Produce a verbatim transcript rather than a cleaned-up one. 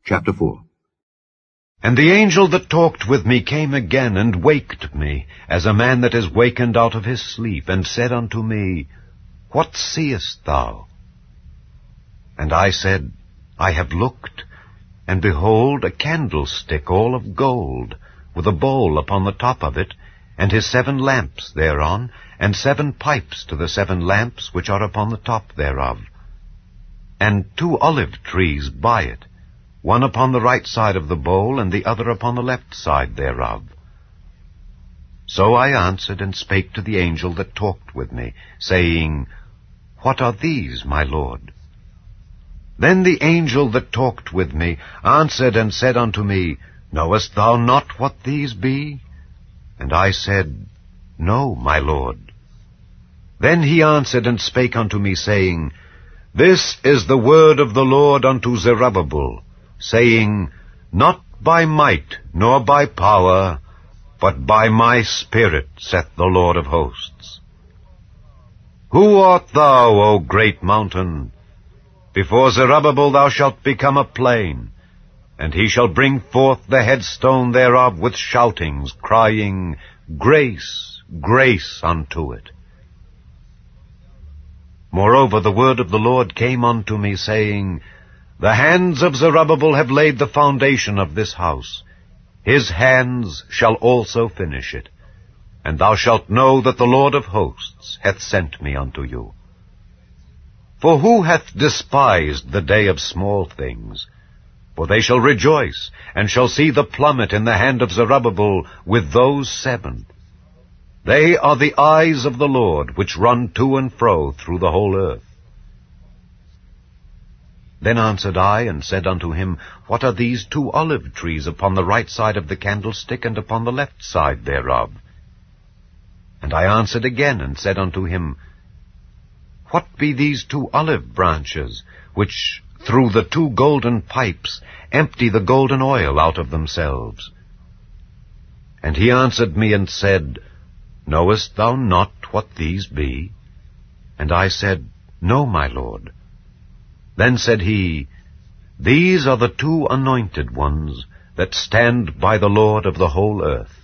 Chapter four. And the angel that talked with me came again, and waked me, as a man that is wakened out of his sleep, and said unto me, What seest thou? And I said, I have looked, and behold, a candlestick all of gold, with a bowl upon the top of it, and his seven lamps thereon, and seven pipes to the seven lamps which are upon the top thereof, and two olive trees by it, one upon the right side of the bowl, and the other upon the left side thereof. So I answered and spake to the angel that talked with me, saying, What are these, my Lord? Then the angel that talked with me answered and said unto me, Knowest thou not what these be? And I said, No, my Lord. Then he answered and spake unto me, saying, This is the word of the Lord unto Zerubbabel, saying, Not by might nor by power, but by my Spirit, saith the Lord of hosts. Who art thou, O great mountain? Before Zerubbabel thou shalt become a plain, and he shall bring forth the headstone thereof with shoutings, crying, Grace, grace unto it. Moreover, the word of the Lord came unto me, saying, The hands of Zerubbabel have laid the foundation of this house. His hands shall also finish it. And thou shalt know that the Lord of hosts hath sent me unto you. For who hath despised the day of small things? For they shall rejoice, and shall see the plummet in the hand of Zerubbabel with those seven. They are the eyes of the Lord, which run to and fro through the whole earth. Then answered I, and said unto him, What are these two olive trees upon the right side of the candlestick, and upon the left side thereof? And I answered again, and said unto him, What be these two olive branches, which through the two golden pipes empty the golden oil out of themselves? And he answered me and said, Knowest thou not what these be? And I said, No, my Lord. Then said he, These are the two anointed ones that stand by the Lord of the whole earth.